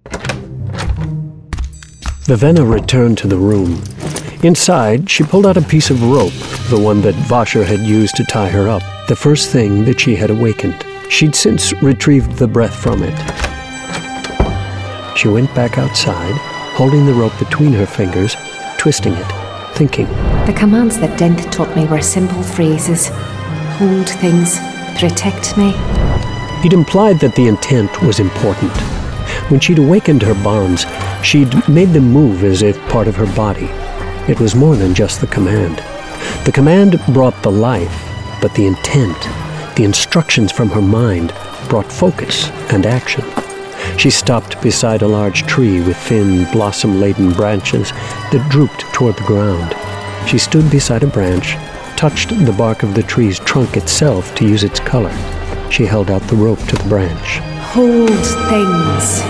Vivenna returned to the room. Inside, she pulled out a piece of rope, the one that Vasher had used to tie her up, the first thing that she had awakened. She'd since retrieved the breath from it. She went back outside, holding the rope between her fingers, twisting it, thinking. The commands that Denth taught me were simple phrases. Hold things, protect me. He'd implied that the intent was important. When she'd awakened her bonds, she'd made them move as if part of her body. It was more than just the command. The command brought the life, but the intent, the instructions from her mind, brought focus and action. She stopped beside a large tree with thin, blossom-laden branches that drooped toward the ground. She stood beside a branch, touched the bark of the tree's trunk itself to use its color. She held out the rope to the branch. Hold things.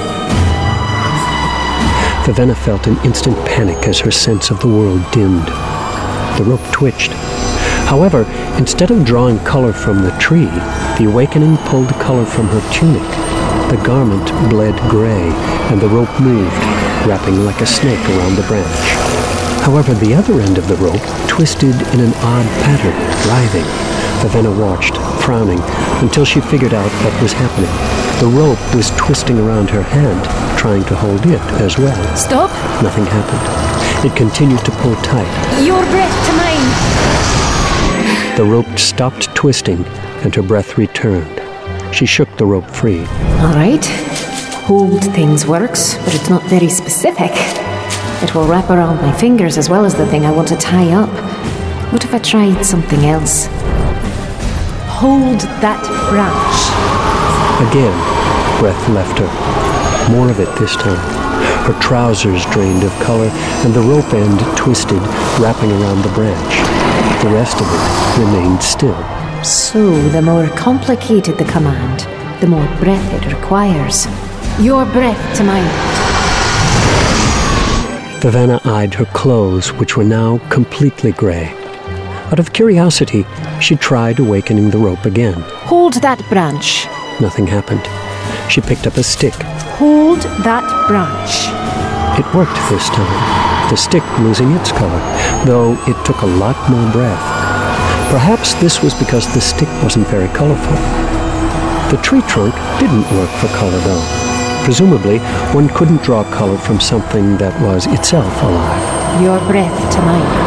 Vivenna felt an instant panic as her sense of the world dimmed. The rope twitched. However, instead of drawing color from the tree, the awakening pulled color from her tunic. The garment bled gray, and the rope moved, wrapping like a snake around the branch. However, the other end of the rope twisted in an odd pattern, writhing. Vivenna watched, frowning, until she figured out what was happening. The rope was twisting around her hand, trying to hold it as well. Stop! Nothing happened. It continued to pull tight. Your breath to mine! The rope stopped twisting, and her breath returned. She shook the rope free. All right. Hold things works, but it's not very specific. It will wrap around my fingers as well as the thing I want to tie up. What if I tried something else? Hold that branch. Again, breath left her. More of it this time. Her trousers drained of color, and the rope end twisted, wrapping around the branch. The rest of it remained still. So, the more complicated the command, the more breath it requires. Your breath to mine. Vivenna eyed her clothes, which were now completely gray. Out of curiosity, she tried awakening the rope again. Hold that branch. Nothing happened. She picked up a stick. Hold that branch. It worked this time, the stick losing its color, though it took a lot more breath. Perhaps this was because the stick wasn't very colorful. The tree trunk didn't work for color, though. Presumably, one couldn't draw color from something that was itself alive. Your breath to mine.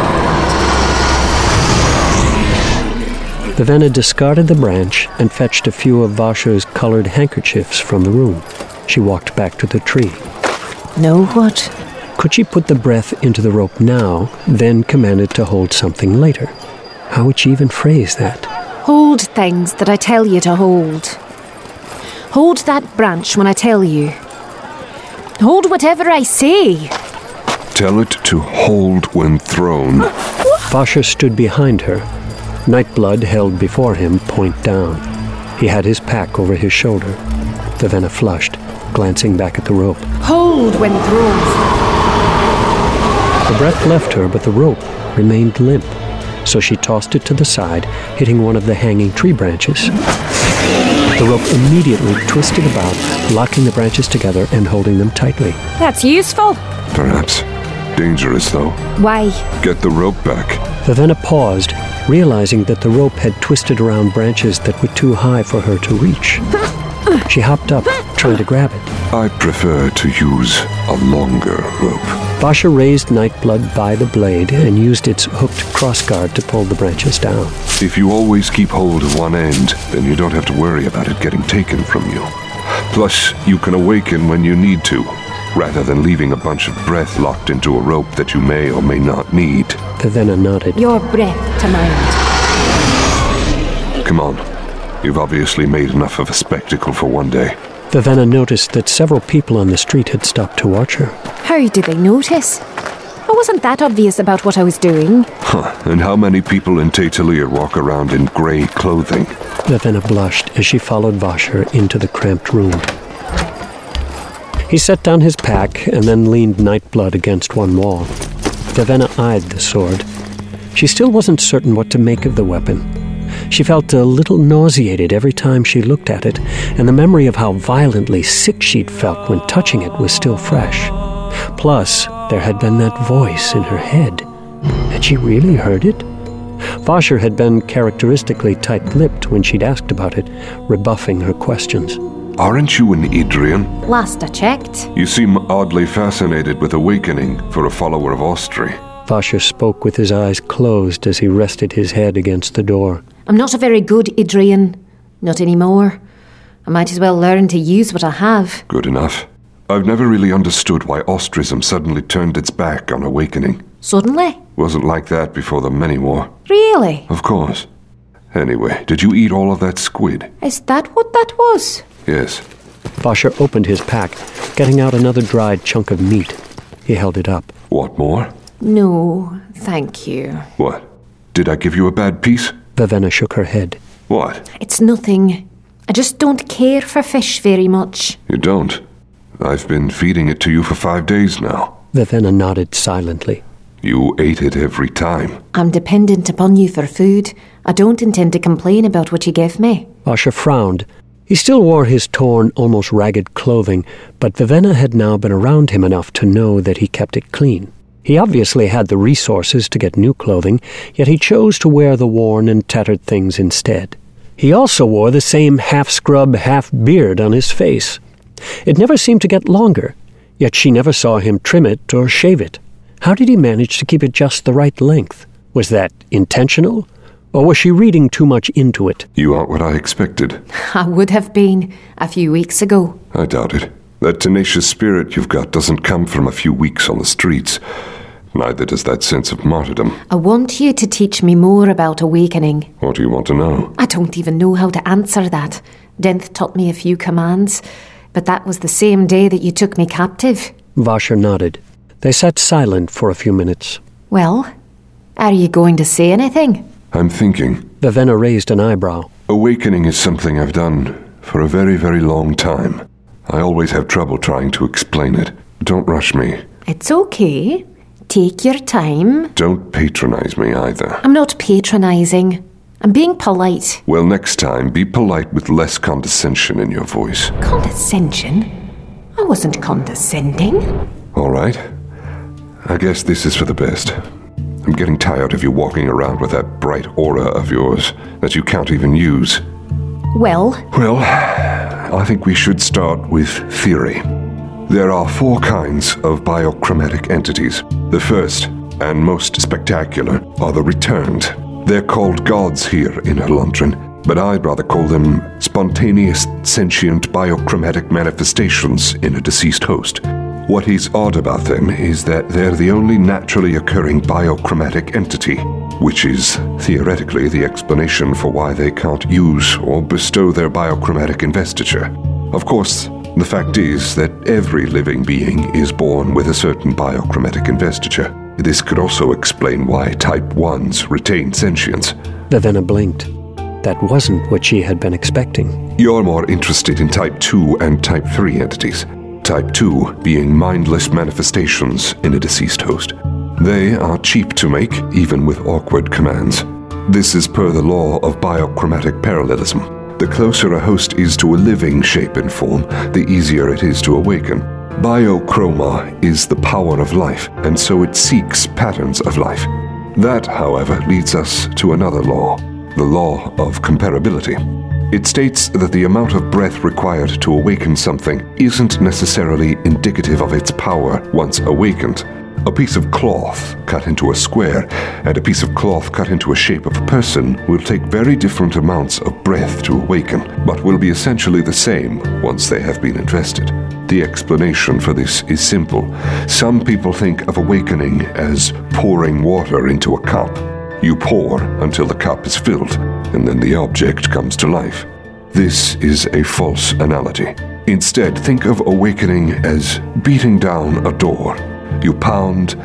Vivenna discarded the branch and fetched a few of Vasher's colored handkerchiefs from the room. She walked back to the tree. Know what? Could she put the breath into the rope now, then command it to hold something later? How would she even phrase that? Hold things that I tell you to hold. Hold that branch when I tell you. Hold whatever I say. Tell it to hold when thrown. Vasher stood behind her. Nightblood held before him, point down. He had his pack over his shoulder. Vivenna flushed, glancing back at the rope. Hold when thrown. The breath left her, but the rope remained limp. So she tossed it to the side, hitting one of the hanging tree branches. The rope immediately twisted about, locking the branches together and holding them tightly. That's useful. Perhaps. Dangerous, though. Why? Get the rope back. Vivenna paused, realizing that the rope had twisted around branches that were too high for her to reach. She hopped up, trying to grab it. I prefer to use a longer rope. Vasher raised Nightblood by the blade and used its hooked crossguard to pull the branches down. If you always keep hold of one end, then you don't have to worry about it getting taken from you. Plus, you can awaken when you need to, rather than leaving a bunch of breath locked into a rope that you may or may not need. Vivenna nodded. Your breath to mine. Come on. You've obviously made enough of a spectacle for one day. Vivenna noticed that several people on the street had stopped to watch her. How did they notice? I wasn't that obvious about what I was doing. And how many people in Taitalir walk around in grey clothing? Vivenna blushed as she followed Vasher into the cramped room. He set down his pack and then leaned Nightblood against one wall. Vivenna eyed the sword. She still wasn't certain what to make of the weapon. She felt a little nauseated every time she looked at it, and the memory of how violently sick she'd felt when touching it was still fresh. Plus, there had been that voice in her head. Had she really heard it? Vasher had been characteristically tight-lipped when she'd asked about it, rebuffing her questions. Aren't you an Idrian? Last I checked. You seem oddly fascinated with awakening for a follower of Ostri. Vasher spoke with his eyes closed as he rested his head against the door. I'm not a very good Idrian. Not anymore. I might as well learn to use what I have. Good enough. I've never really understood why Ostrism suddenly turned its back on awakening. Suddenly? Wasn't like that before the Many War. Really? Of course. Anyway, did you eat all of that squid? Is that what that was? Yes. Vasher opened his pack, getting out another dried chunk of meat. He held it up. What more? No, thank you. What? Did I give you a bad piece? Vivenna shook her head. What? It's nothing. I just don't care for fish very much. You don't? I've been feeding it to you for 5 days now. Vivenna nodded silently. You ate it every time. I'm dependent upon you for food. I don't intend to complain about what you give me. Vasher frowned. He still wore his torn, almost ragged clothing, but Vivenna had now been around him enough to know that he kept it clean. He obviously had the resources to get new clothing, yet he chose to wear the worn and tattered things instead. He also wore the same half-scrub, half-beard on his face. It never seemed to get longer, yet she never saw him trim it or shave it. How did he manage to keep it just the right length? Was that intentional? Or was she reading too much into it? You aren't what I expected. I would have been a few weeks ago. I doubt it. That tenacious spirit you've got doesn't come from a few weeks on the streets. Neither does that sense of martyrdom. I want you to teach me more about awakening. What do you want to know? I don't even know how to answer that. Denth taught me a few commands, but that was the same day that you took me captive. Vasher nodded. They sat silent for a few minutes. Well, are you going to say anything? I'm thinking. Vivenna raised an eyebrow. Awakening is something I've done for a very, very long time. I always have trouble trying to explain it. Don't rush me. It's okay. Take your time. Don't patronize me either. I'm not patronizing. I'm being polite. Well, next time, be polite with less condescension in your voice. Condescension? I wasn't condescending. All right. I guess this is for the best. I'm getting tired of you walking around with that bright aura of yours that you can't even use. Well, I think we should start with theory. There are 4 kinds of biochromatic entities. The first, and most spectacular, are the returned. They're called gods here in Helondrin, but I'd rather call them spontaneous, sentient biochromatic manifestations in a deceased host. What is odd about them is that they're the only naturally occurring biochromatic entity, which is theoretically the explanation for why they can't use or bestow their biochromatic investiture. Of course, the fact is that every living being is born with a certain biochromatic investiture. This could also explain why Type 1s retain sentience. Vivenna blinked. That wasn't what she had been expecting. You're more interested in Type 2 and Type 3 entities. Type 2 being mindless manifestations in a deceased host. They are cheap to make, even with awkward commands. This is per the law of biochromatic parallelism. The closer a host is to a living shape and form, the easier it is to awaken. Biochroma is the power of life, and so it seeks patterns of life. That, however, leads us to another law, the law of comparability. It states that the amount of breath required to awaken something isn't necessarily indicative of its power once awakened. A piece of cloth cut into a square and a piece of cloth cut into a shape of a person will take very different amounts of breath to awaken, but will be essentially the same once they have been invested. The explanation for this is simple. Some people think of awakening as pouring water into a cup. You pour until the cup is filled, and then the object comes to life. This is a false analogy. Instead, think of awakening as beating down a door. You pound,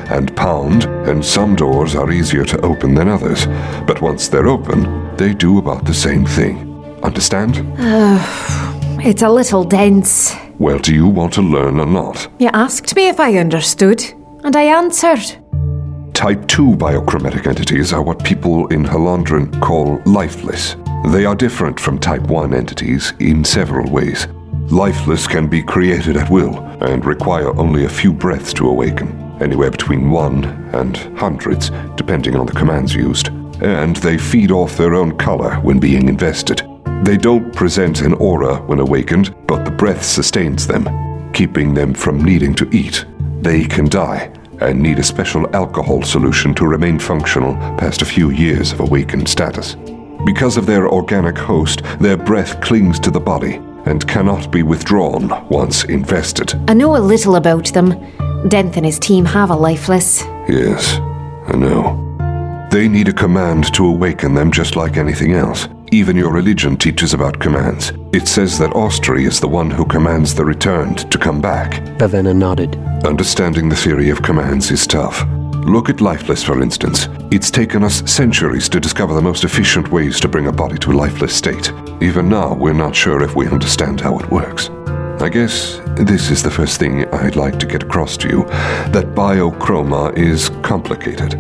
and some doors are easier to open than others. But once they're open, they do about the same thing. Understand? It's a little dense. Well, do you want to learn or not? You asked me if I understood, and I answered. Type 2 biochromatic entities are what people in Halandran call lifeless. They are different from Type 1 entities in several ways. Lifeless can be created at will and require only a few breaths to awaken, anywhere between 1 and hundreds, depending on the commands used. And they feed off their own color when being invested. They don't present an aura when awakened, but the breath sustains them, keeping them from needing to eat. They can die and need a special alcohol solution to remain functional past a few years of awakened status. Because of their organic host, their breath clings to the body and cannot be withdrawn once invested. I know a little about them. Denth and his team have a lifeless. Yes, I know. They need a command to awaken them just like anything else. Even your religion teaches about commands. It says that Austri is the one who commands the returned to come back. Bavena nodded. Understanding the theory of commands is tough. Look at Lifeless, for instance. It's taken us centuries to discover the most efficient ways to bring a body to a lifeless state. Even now, we're not sure if we understand how it works. I guess this is the first thing I'd like to get across to you, that biochroma is complicated.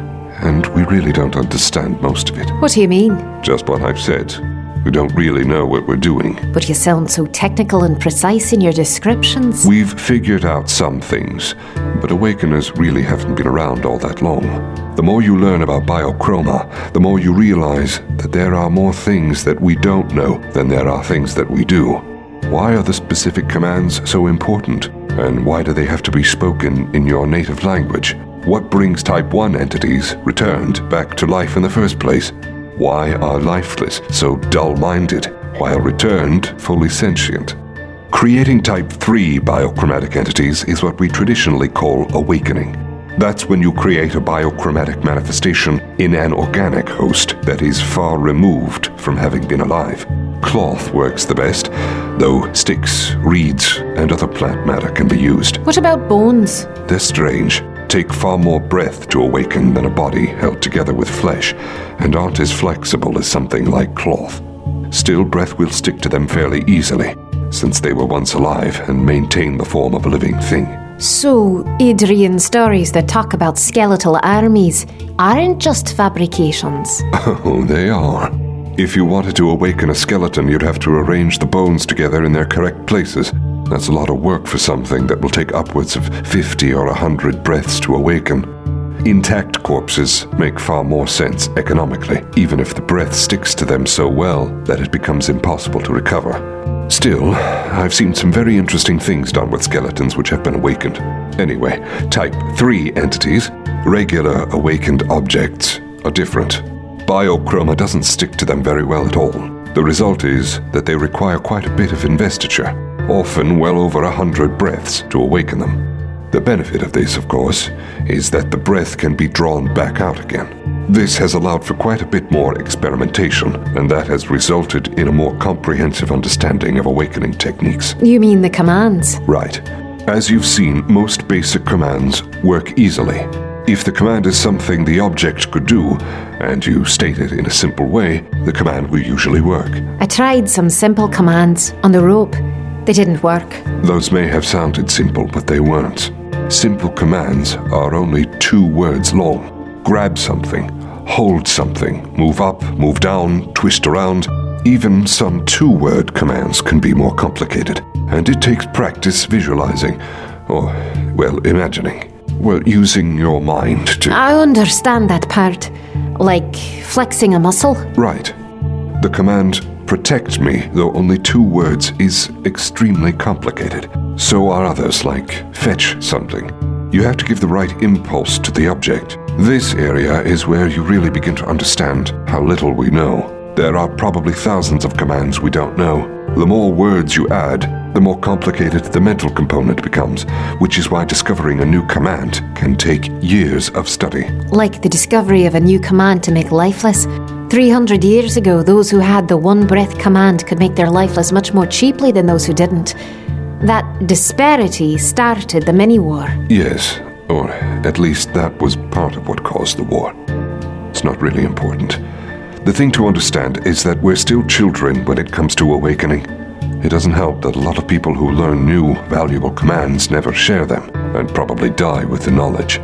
And we really don't understand most of it. What do you mean? Just what I've said. We don't really know what we're doing. But you sound so technical and precise in your descriptions. We've figured out some things, but Awakeners really haven't been around all that long. The more you learn about biochroma, the more you realize that there are more things that we don't know than there are things that we do. Why are the specific commands so important? And why do they have to be spoken in your native language? What brings Type 1 entities returned back to life in the first place? Why are lifeless so dull-minded, while returned fully sentient? Creating Type 3 biochromatic entities is what we traditionally call awakening. That's when you create a biochromatic manifestation in an organic host that is far removed from having been alive. Cloth works the best, though sticks, reeds, and other plant matter can be used. What about bones? They're strange. Take far more breath to awaken than a body held together with flesh, and aren't as flexible as something like cloth. Still, breath will stick to them fairly easily, since they were once alive and maintain the form of a living thing. So, Adrian stories that talk about skeletal armies aren't just fabrications. Oh, they are. If you wanted to awaken a skeleton, you'd have to arrange the bones together in their correct places. That's a lot of work for something that will take upwards of 50 or 100 breaths to awaken. Intact corpses make far more sense economically, even if the breath sticks to them so well that it becomes impossible to recover. Still, I've seen some very interesting things done with skeletons which have been awakened. Anyway, Type 3 entities, regular awakened objects, are different. Biochroma doesn't stick to them very well at all. The result is that they require quite a bit of investiture, often well over 100 breaths to awaken them. The benefit of this, of course, is that the breath can be drawn back out again. This has allowed for quite a bit more experimentation, and that has resulted in a more comprehensive understanding of awakening techniques. You mean the commands? Right. As you've seen, most basic commands work easily. If the command is something the object could do, and you state it in a simple way, the command will usually work. I tried some simple commands on the rope. They didn't work. Those may have sounded simple, but they weren't. Simple commands are only 2 words long. Grab something, hold something, move up, move down, twist around. Even some 2-word commands can be more complicated, and it takes practice visualizing, or, well, imagining. Well, using your mind to... I understand that part. Like flexing a muscle? Right. The command, protect me, though only 2 words, is extremely complicated. So are others, like fetch something. You have to give the right impulse to the object. This area is where you really begin to understand how little we know. There are probably thousands of commands we don't know. The more words you add, the more complicated the mental component becomes, which is why discovering a new command can take years of study. Like the discovery of a new command to make lifeless. 300 years ago, those who had the one-breath command could make their lifeless much more cheaply than those who didn't. That disparity started the mini-war. Yes, or at least that was part of what caused the war. It's not really important. The thing to understand is that we're still children when it comes to awakening. It doesn't help that a lot of people who learn new, valuable commands never share them, and probably die with the knowledge.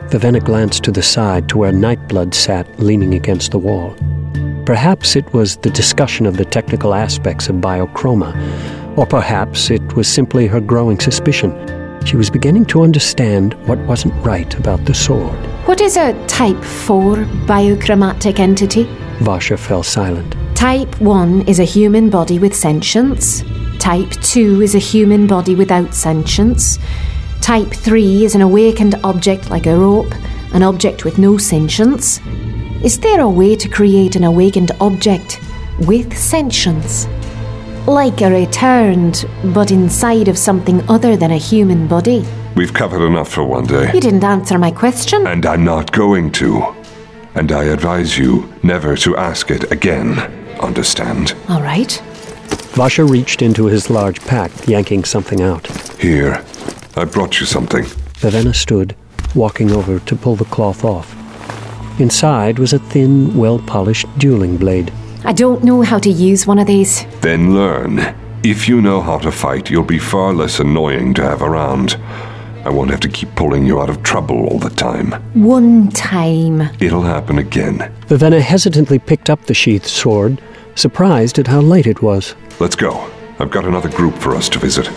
Vivenna glanced to the side to where Nightblood sat leaning against the wall. Perhaps it was the discussion of the technical aspects of biochroma, or perhaps it was simply her growing suspicion. She was beginning to understand what wasn't right about the sword. What is a Type 4 biochromatic entity? Vasha fell silent. Type 1 is a human body with sentience. Type 2 is a human body without sentience. Type 3 is an awakened object like a rope, an object with no sentience. Is there a way to create an awakened object with sentience? Like a returned, but inside of something other than a human body? We've covered enough for one day. You didn't answer my question. And I'm not going to. And I advise you never to ask it again. Understand? All right. Vasha reached into his large pack, yanking something out. Here, I brought you something. Vivenna stood, walking over to pull the cloth off. Inside was a thin, well-polished dueling blade. I don't know how to use one of these. Then learn. If you know how to fight, you'll be far less annoying to have around. I won't have to keep pulling you out of trouble all the time. One time. It'll happen again. Vivenna hesitantly picked up the sheathed sword, surprised at how light it was. Let's go. I've got another group for us to visit.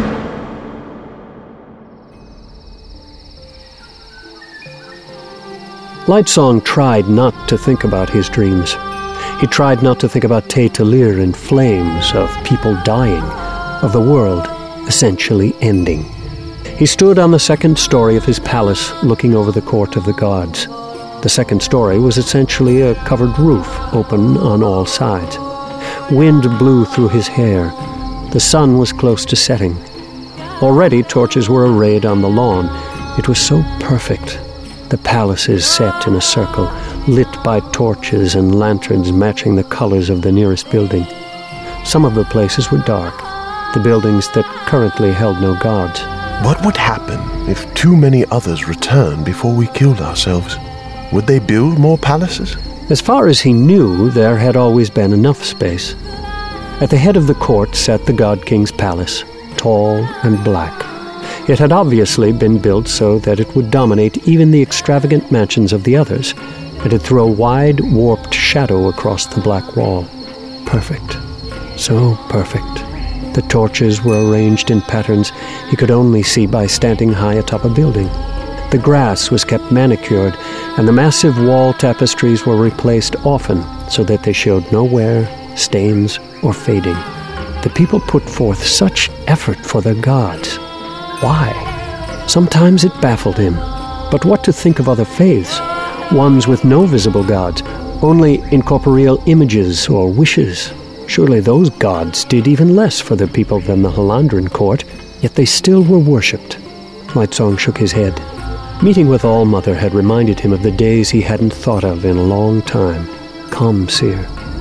Lightsong tried not to think about his dreams. He tried not to think about Te Talir in flames, of people dying, of the world essentially ending. He stood on the second story of his palace, looking over the court of the gods. The second story was essentially a covered roof, open on all sides. Wind blew through his hair. The sun was close to setting. Already torches were arrayed on the lawn. It was so perfect. The palaces set in a circle, lit by torches and lanterns matching the colors of the nearest building. Some of the places were dark, the buildings that currently held no gods. What would happen if too many others returned before we killed ourselves? Would they build more palaces? As far as he knew, there had always been enough space. At the head of the court sat the God King's palace, tall and black. It had obviously been built so that it would dominate even the extravagant mansions of the others, and it threw a wide, warped shadow across the black wall. Perfect. So perfect. The torches were arranged in patterns he could only see by standing high atop a building. The grass was kept manicured, and the massive wall tapestries were replaced often so that they showed no wear, stains, or fading. The people put forth such effort for their gods. Why? Sometimes it baffled him. But what to think of other faiths? Ones with no visible gods, only incorporeal images or wishes. Surely those gods did even less for their people than the Halandran court, yet they still were worshipped. Lightsong shook his head. Meeting with All-Mother had reminded him of the days he hadn't thought of in a long time. Comseer.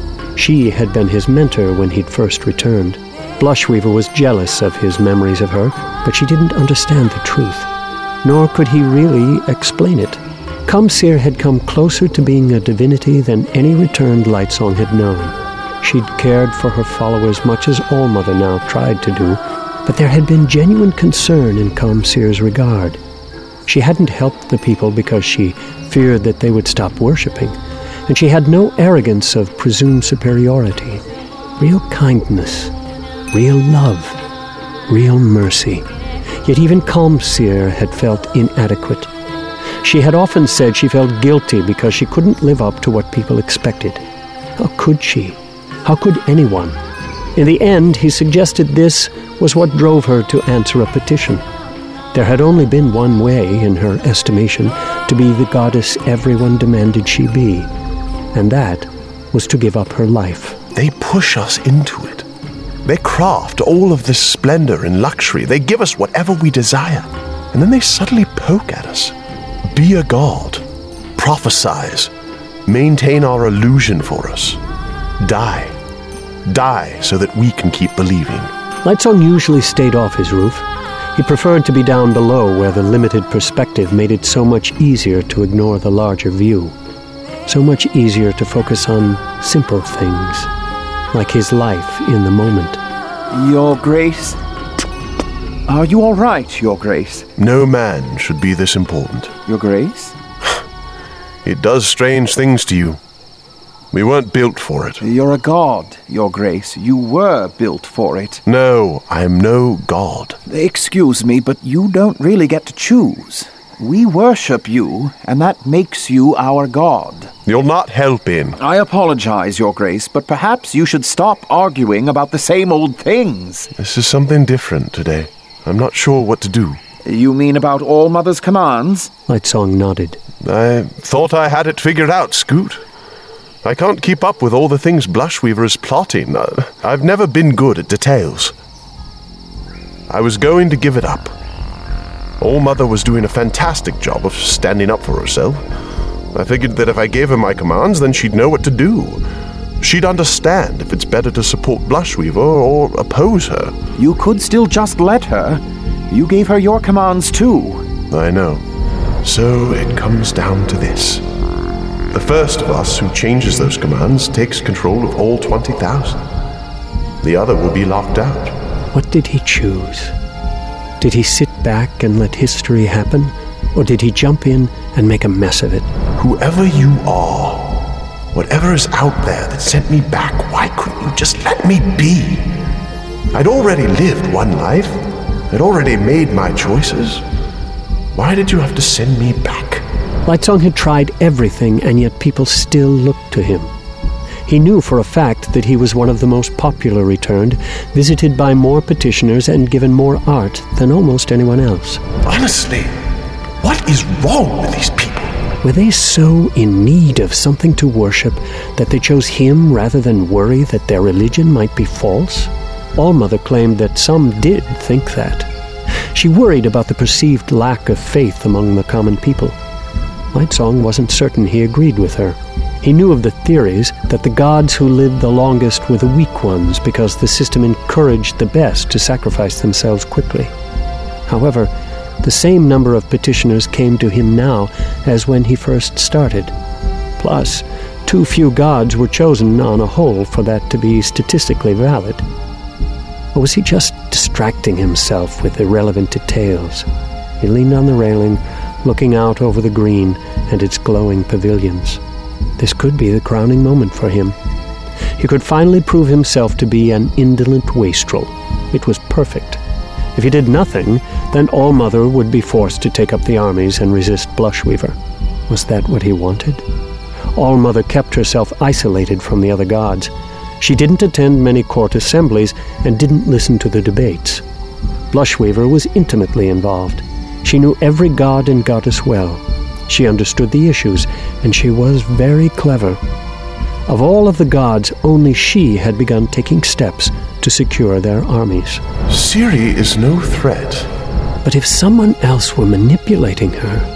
She had been his mentor when he'd first returned. Blushweaver was jealous of his memories of her, but she didn't understand the truth. Nor could he really explain it. Comseer had come closer to being a divinity than any returned Lightsong had known. She'd cared for her followers much as All-Mother now tried to do, but there had been genuine concern in Comseer's regard. She hadn't helped the people because she feared that they would stop worshipping, and she had no arrogance of presumed superiority. Real kindness, real love, real mercy. Yet even Comseer had felt inadequate. She had often said she felt guilty because she couldn't live up to what people expected. How could she? How could anyone? In the end, he suggested this was what drove her to answer a petition. There had only been one way, in her estimation, to be the goddess everyone demanded she be, and that was to give up her life. They push us into it. They craft all of this splendor and luxury. They give us whatever we desire, and then they subtly poke at us. Be a god. Prophesize. Maintain our illusion for us. Die. Die so that we can keep believing. Lightsong usually stayed off his roof. He preferred to be down below where the limited perspective made it so much easier to ignore the larger view. So much easier to focus on simple things, like his life in the moment. Your Grace, Are you all right, Your Grace? No man should be this important. Your Grace? It does strange things to you. We weren't built for it. You're a god, Your Grace. You were built for it. No, I am no god. Excuse me, but you don't really get to choose. We worship you, and that makes you our god. You're not helping. I apologize, Your Grace, but perhaps you should stop arguing about the same old things. This is something different today. I'm not sure what to do. You mean about All Mother's commands? Lightsong nodded. I thought I had it figured out, Scoot. I can't keep up with all the things Blushweaver is plotting. I've never been good at details. I was going to give it up. All Mother was doing a fantastic job of standing up for herself. I figured that if I gave her my commands, then she'd know what to do. She'd understand if it's better to support Blushweaver or oppose her. You could still just let her. You gave her your commands too. I know. So it comes down to this. The first of us who changes those commands takes control of all 20,000. The other will be locked out. What did he choose? Did he sit back and let history happen? Or did he jump in and make a mess of it? Whoever you are, whatever is out there that sent me back, why couldn't you just let me be? I'd already lived one life. I'd already made my choices. Why did you have to send me back? Lightsong had tried everything, and yet people still looked to him. He knew for a fact that he was one of the most popular returned, visited by more petitioners and given more art than almost anyone else. Honestly, what is wrong with these people? Were they so in need of something to worship that they chose him rather than worry that their religion might be false? All Mother claimed that some did think that. She worried about the perceived lack of faith among the common people. Lightsong wasn't certain he agreed with her. He knew of the theories that the gods who lived the longest were the weak ones because the system encouraged the best to sacrifice themselves quickly. However, the same number of petitioners came to him now as when he first started. Plus, too few gods were chosen on a whole for that to be statistically valid. Or was he just distracting himself with irrelevant details? He leaned on the railing, looking out over the green and its glowing pavilions. This could be the crowning moment for him. He could finally prove himself to be an indolent wastrel. It was perfect. If he did nothing, then All Mother would be forced to take up the armies and resist Blushweaver. Was that what he wanted? All Mother kept herself isolated from the other gods. She didn't attend many court assemblies and didn't listen to the debates. Blushweaver was intimately involved. She knew every god and goddess well. She understood the issues, and she was very clever. Of all of the gods, only she had begun taking steps to secure their armies. Ciri is no threat. But if someone else were manipulating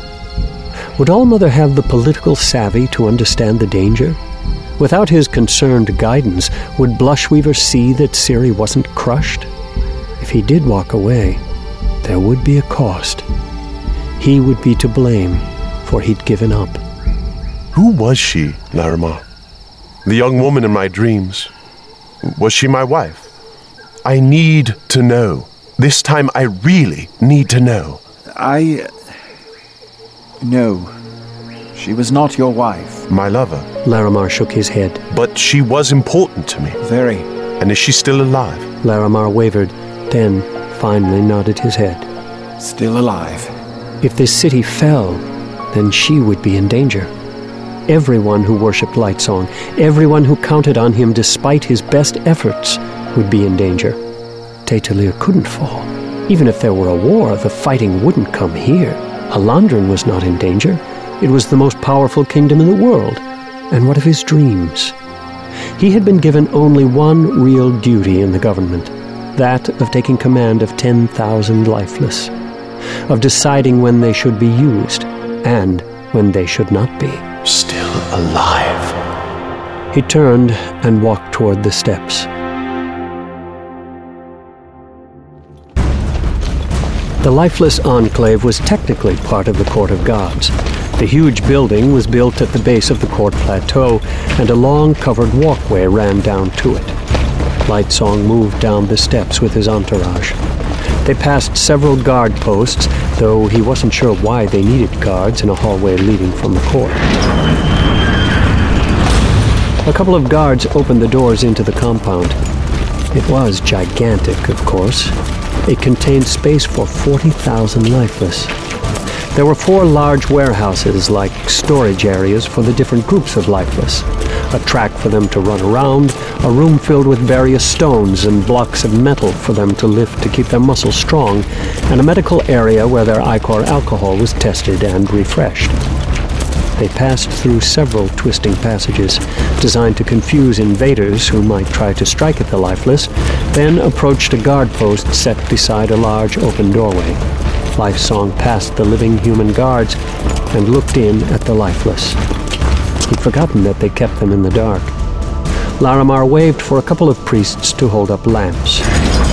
her, would All Mother have the political savvy to understand the danger? Without his concerned guidance, would Blushweaver see that Ciri wasn't crushed? If he did walk away, there would be a cost. He would be to blame, for he'd given up. Who was she, Larimar? The young woman in my dreams. Was she my wife? I need to know. This time I really need to know. No. She was not your wife. My lover. Larimar shook his head. But she was important to me. Very. And is she still alive? Larimar wavered, then finally nodded his head. Still alive. If this city fell, then she would be in danger. Everyone who worshipped Lightsong, everyone who counted on him despite his best efforts, would be in danger. Taitalir couldn't fall. Even if there were a war, the fighting wouldn't come here. Alandran was not in danger. It was the most powerful kingdom in the world. And what of his dreams? He had been given only one real duty in the government, that of taking command of 10,000 lifeless, of deciding when they should be used and when they should not be. Still alive. He turned and walked toward the steps. The lifeless enclave was technically part of the Court of Gods. The huge building was built at the base of the court plateau, and a long covered walkway ran down to it. Lightsong moved down the steps with his entourage. They passed several guard posts, though he wasn't sure why they needed guards in a hallway leading from the court. A couple of guards opened the doors into the compound. It was gigantic, of course. It contained space for 40,000 lifeless. There were 4 large warehouses, like storage areas for the different groups of lifeless. A track for them to run around, a room filled with various stones and blocks of metal for them to lift to keep their muscles strong, and a medical area where their Ichor alcohol was tested and refreshed. They passed through several twisting passages, designed to confuse invaders who might try to strike at the lifeless, then approached a guard post set beside a large open doorway. Lifesong passed the living human guards and looked in at the lifeless. He'd forgotten that they kept them in the dark. Larimar waved for a couple of priests to hold up lamps.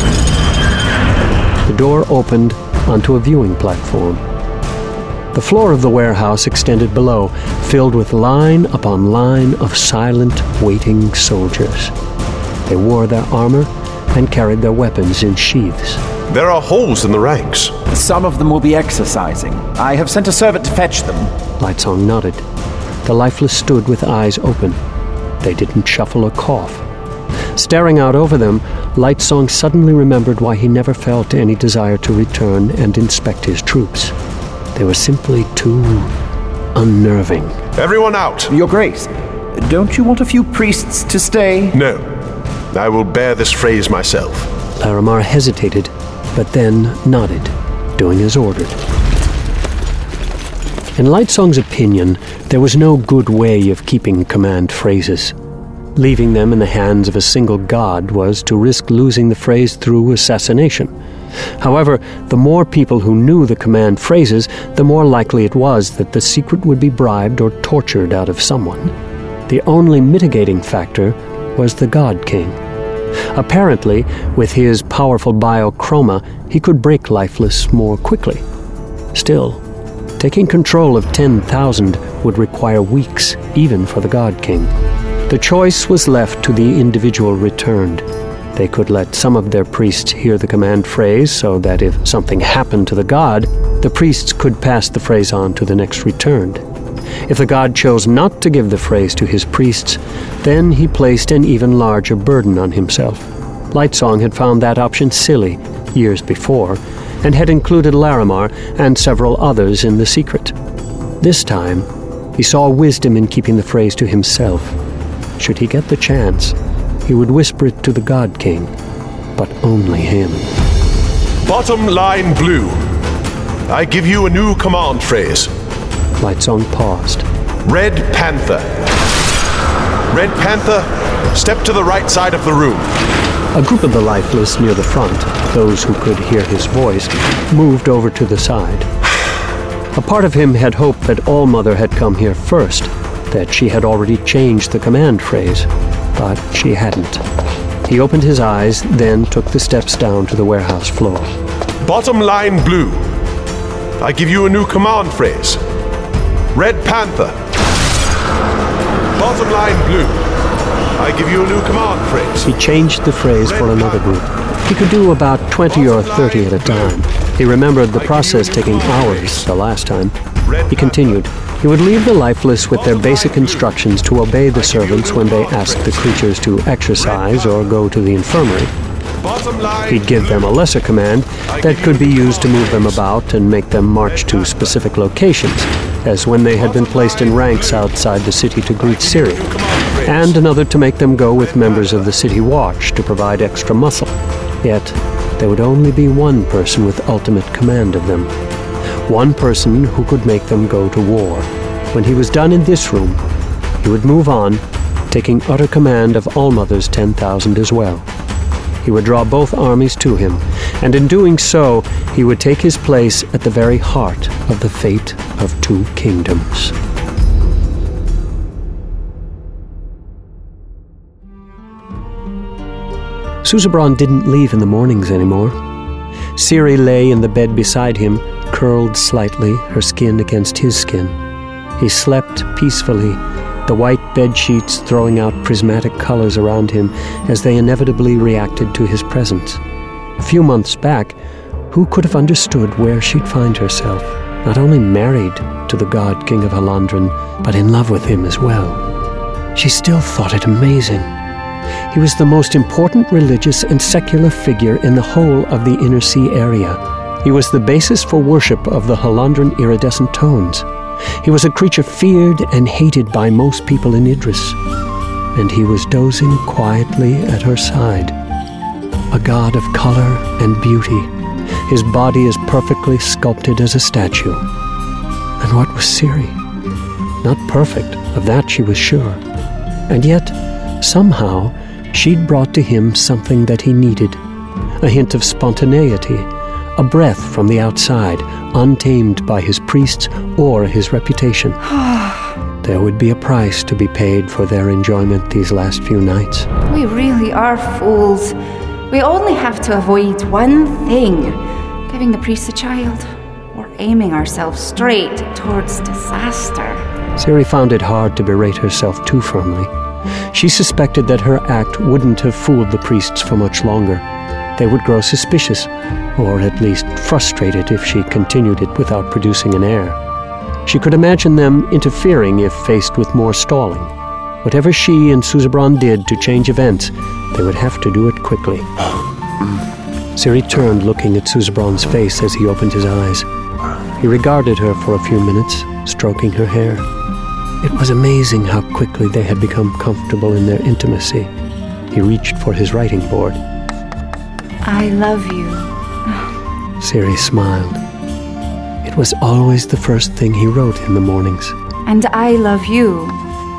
The door opened onto a viewing platform. The floor of the warehouse extended below, filled with line upon line of silent, waiting soldiers. They wore their armor and carried their weapons in sheaths. There are holes in the ranks. Some of them will be exercising. I have sent a servant to fetch them. Lightsong nodded. The lifeless stood with eyes open. They didn't shuffle or cough. Staring out over them, Lightsong suddenly remembered why he never felt any desire to return and inspect his troops. They were simply too unnerving. Everyone out! Your Grace, don't you want a few priests to stay? No. I will bear this phrase myself. Larimar hesitated, but then nodded, doing as ordered. In Lightsong's opinion, there was no good way of keeping command phrases. Leaving them in the hands of a single god was to risk losing the phrase through assassination. However, the more people who knew the command phrases, the more likely it was that the secret would be bribed or tortured out of someone. The only mitigating factor was the God King. Apparently, with his powerful biochroma, he could break lifeless more quickly. Still, taking control of 10,000 would require weeks, even for the God King. The choice was left to the individual returned. They could let some of their priests hear the command phrase so that if something happened to the god, the priests could pass the phrase on to the next returned. If the god chose not to give the phrase to his priests, then he placed an even larger burden on himself. Lightsong had found that option silly years before, and had included Larimar and several others in the secret. This time, he saw wisdom in keeping the phrase to himself. Should he get the chance, he would whisper it to the God King, but only him. Bottom line blue. I give you a new command phrase. Lightsong paused. Red Panther. Red Panther, step to the right side of the room. A group of the lifeless near the front, those who could hear his voice, moved over to the side. A part of him had hoped that Allmother had come here first, that she had already changed the command phrase, but she hadn't. He opened his eyes, then took the steps down to the warehouse floor. Bottom line blue. I give you a new command phrase. Red Panther. Bottom line blue. I give you a new command phrase. He changed the phrase for another group. He could do about 20 or 30 at a time. He remembered the process taking hours the last time. He continued. He would leave the lifeless with their basic instructions to obey the servants when they asked the creatures to exercise or go to the infirmary. He'd give them a lesser command that could be used to move them about and make them march to specific locations, as when they had been placed in ranks outside the city to greet Ciri, and another to make them go with members of the city watch to provide extra muscle. Yet, there would only be one person with ultimate command of them. One person who could make them go to war. When he was done in this room, he would move on, taking utter command of Allmother's 10,000 as well. He would draw both armies to him, and in doing so, he would take his place at the very heart of the fate of 2 kingdoms. Susebron didn't leave in the mornings anymore. Ciri lay in the bed beside him, curled slightly, her skin against his skin. He slept peacefully, the white bed sheets throwing out prismatic colors around him as they inevitably reacted to his presence. A few months back, Who could have understood where she'd find herself, not only married to the god king of Halandren, but in love with him as well? She still thought it amazing. He was the most important religious and secular figure in the whole of the Inner Sea area. He was the basis for worship of the Halandren iridescent tones. He was a creature feared and hated by most people in Idris. And he was dozing quietly at her side. A god of color and beauty, his body as perfectly sculpted as a statue. And what was Ciri? Not perfect, of that she was sure. And yet, somehow, she'd brought to him something that he needed. A hint of spontaneity, a breath from the outside, untamed by his priests or his reputation. There would be a price to be paid for their enjoyment these last few nights. We really are fools. We only have to avoid one thing: giving the priest a child, or aiming ourselves straight towards disaster. Ciri found it hard to berate herself too firmly. She suspected that her act wouldn't have fooled the priests for much longer. They would grow suspicious, or at least frustrated if she continued it without producing an heir. She could imagine them interfering if faced with more stalling. Whatever she and Susebron did to change events, they would have to do it quickly. Ciri turned, looking at Susebron's face as he opened his eyes. He regarded her for a few minutes, stroking her hair. It was amazing how quickly they had become comfortable in their intimacy. He reached for his writing board. I love you. Ciri smiled. It was always the first thing he wrote in the mornings. And I love you.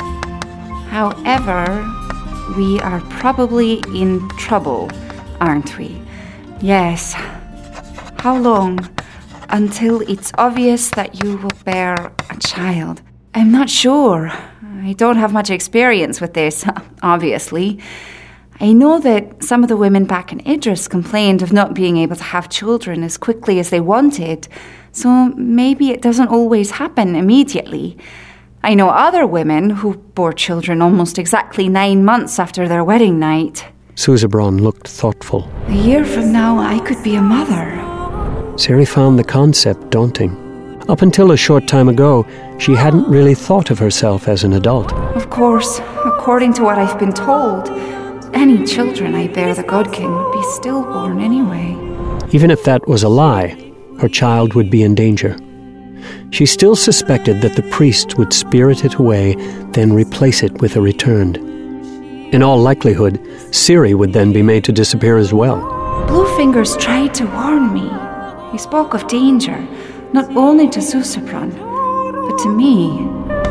However, we are probably in trouble, aren't we? Yes. How long? Until it's obvious that you will bear a child. I'm not sure. I don't have much experience with this, obviously. I know that some of the women back in Idris complained of not being able to have children as quickly as they wanted, so maybe it doesn't always happen immediately. I know other women who bore children almost exactly 9 months after their wedding night. Susebron looked thoughtful. A year from now, I could be a mother. Ciri found the concept daunting. Up until a short time ago, she hadn't really thought of herself as an adult. Of course, according to what I've been told, any children I bear the God King would be stillborn anyway. Even if that was a lie, her child would be in danger. She still suspected that the priest would spirit it away, then replace it with a returned. In all likelihood, Ciri would then be made to disappear as well. Bluefingers tried to warn me. He spoke of danger, not only to Susebron, but to me.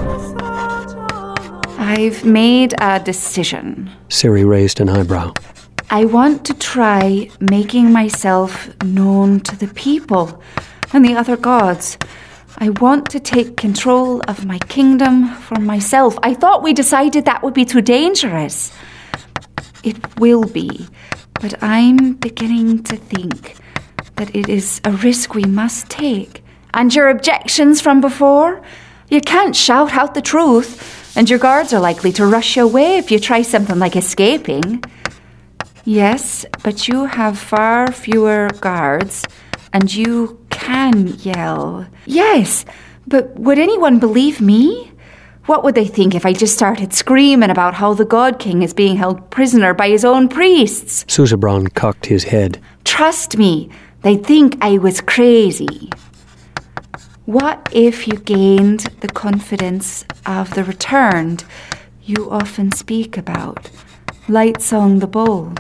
I've made a decision. Ciri raised an eyebrow. I want to try making myself known to the people and the other gods. I want to take control of my kingdom for myself. I thought we decided that would be too dangerous. It will be, but I'm beginning to think that it is a risk we must take. And your objections from before? You can't shout out the truth, and your guards are likely to rush you away if you try something like escaping. Yes, but you have far fewer guards, and you can yell. Yes, but would anyone believe me? What would they think if I just started screaming about how the God King is being held prisoner by his own priests? Susebron cocked his head. Trust me, they'd think I was crazy. What if you gained the confidence of the returned you often speak about, Lightsong the Bold?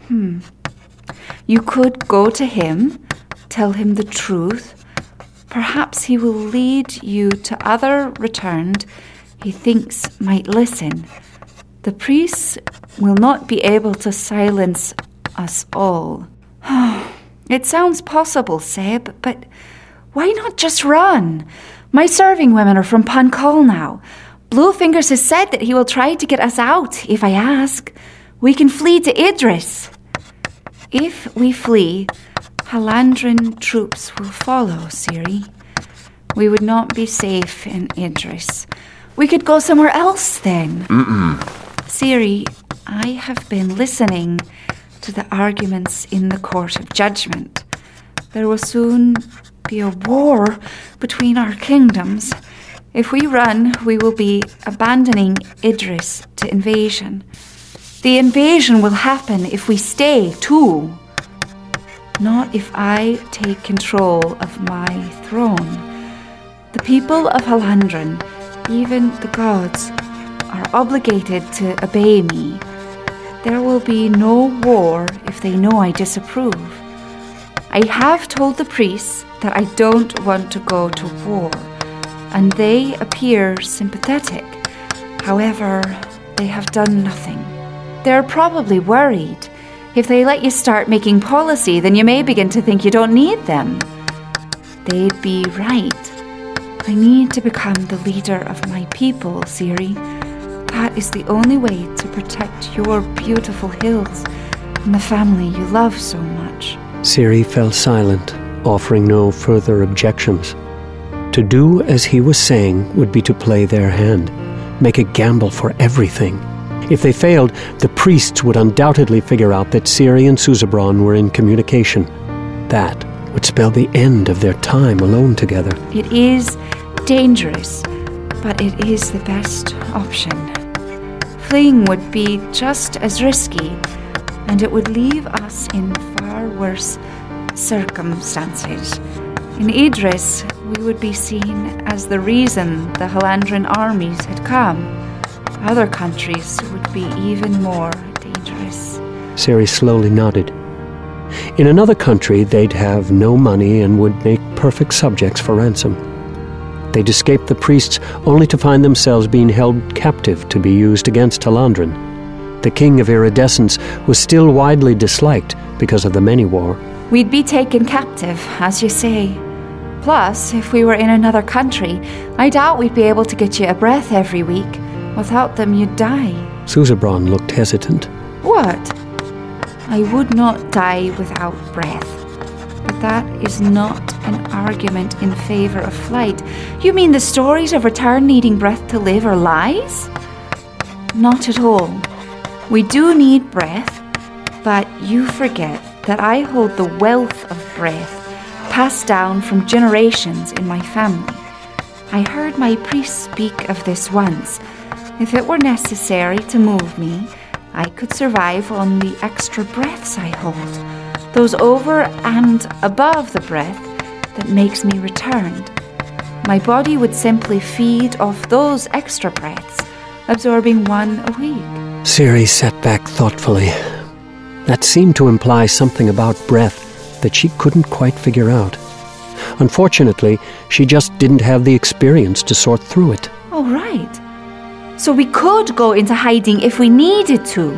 You could go to him, tell him the truth. Perhaps he will lead you to other returned he thinks might listen. The priests will not be able to silence us all. It sounds possible, Seb, but why not just run? My serving women are from Pankal now. Bluefingers has said that he will try to get us out if I ask. We can flee to Idris. If we flee, Halandren troops will follow, Ciri. We would not be safe in Idris. We could go somewhere else then. Ciri, I have been listening to the arguments in the Court of Judgment. There will soon be a war between our kingdoms. If we run, we will be abandoning Idris to invasion. The invasion will happen if we stay, too. Not if I take control of my throne. The people of Halandran, even the gods, are obligated to obey me. There will be no war if they know I disapprove. I have told the priests that I don't want to go to war, and they appear sympathetic. However, they have done nothing. They're probably worried. If they let you start making policy, then you may begin to think you don't need them. They'd be right. I need to become the leader of my people, Ciri. That is the only way to protect your beautiful hills and the family you love so much. Ciri fell silent, offering no further objections. To do as he was saying would be to play their hand, make a gamble for everything. If they failed, the priests would undoubtedly figure out that Ciri and Susebron were in communication. That would spell the end of their time alone together. It is dangerous, but it is the best option. Fleeing would be just as risky, and it would leave us in far worse circumstances. In Idris, we would be seen as the reason the Halandran armies had come. Other countries would be even more dangerous. Ciri slowly nodded. In another country, they'd have no money and would make perfect subjects for ransom. They'd escape the priests only to find themselves being held captive to be used against Halandran. The king of Iridescence was still widely disliked because of the many war. We'd be taken captive, as you say. Plus, if we were in another country, I doubt we'd be able to get you a breath every week. Without them, you'd die. Susebron looked hesitant. What? I would not die without breath. But that is not an argument in favor of flight. You mean the stories of return needing breath to live are lies? Not at all. We do need breath, but you forget that I hold the wealth of breath passed down from generations in my family. I heard my priest speak of this once. If it were necessary to move me, I could survive on the extra breaths I hold, those over and above the breath that makes me returned. My body would simply feed off those extra breaths, absorbing one a week. Ciri sat back thoughtfully. That seemed to imply something about breath that she couldn't quite figure out. Unfortunately, she just didn't have the experience to sort through it. Oh, right. So we could go into hiding if we needed to.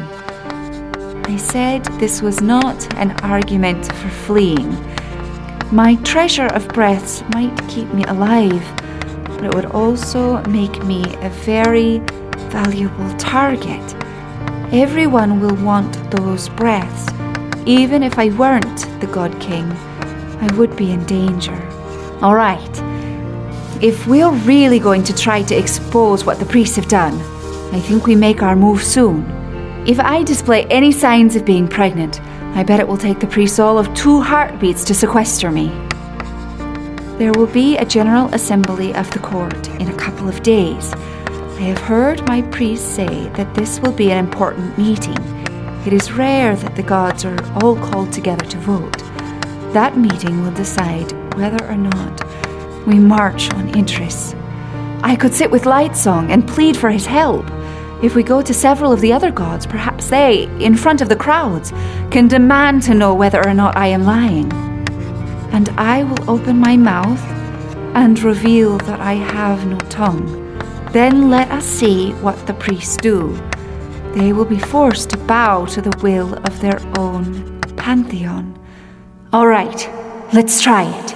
I said this was not an argument for fleeing. My treasure of breaths might keep me alive, but it would also make me a very valuable target. Everyone will want those breaths. Even if I weren't the God King, I would be in danger. All right. If we're really going to try to expose what the priests have done, I think we make our move soon. If I display any signs of being pregnant, I bet it will take the priests all of 2 heartbeats to sequester me. There will be a general assembly of the court in a couple of days. I have heard my priests say that this will be an important meeting. It is rare that the gods are all called together to vote. That meeting will decide whether or not we march on Idris. I could sit with Lightsong and plead for his help. If we go to several of the other gods, perhaps they, in front of the crowds, can demand to know whether or not I am lying. And I will open my mouth and reveal that I have no tongue. Then let us see what the priests do. They will be forced to bow to the will of their own pantheon. All right, let's try it.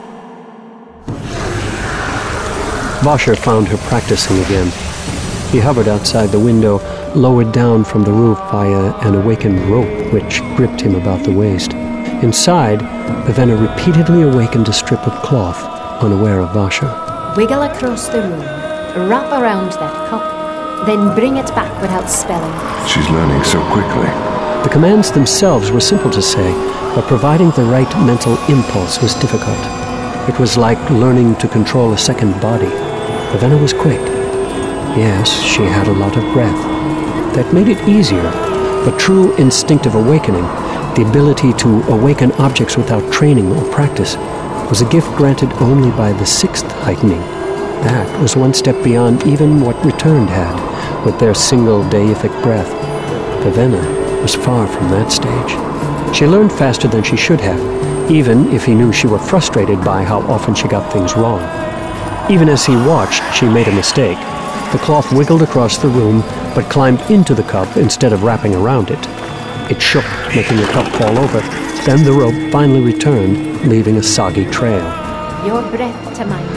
Vasher found her practicing again. He hovered outside the window, lowered down from the roof via an awakened rope which gripped him about the waist. Inside, Bavena repeatedly awakened a strip of cloth, unaware of Vasher. Wiggle across the room, wrap around that cup, then bring it back without spelling. She's learning so quickly. The commands themselves were simple to say, but providing the right mental impulse was difficult. It was like learning to control a second body. Vivenna was quick. Yes, she had a lot of breath. That made it easier, but true instinctive awakening, the ability to awaken objects without training or practice, was a gift granted only by the sixth heightening. That was one step beyond even what Returned had, with their single deific breath. Vivenna was far from that stage. She learned faster than she should have, even if he knew she were frustrated by how often she got things wrong. Even as he watched, she made a mistake. The cloth wiggled across the room, but climbed into the cup instead of wrapping around it. It shook, making the cup fall over. Then the rope finally returned, leaving a soggy trail. Your breath to mine.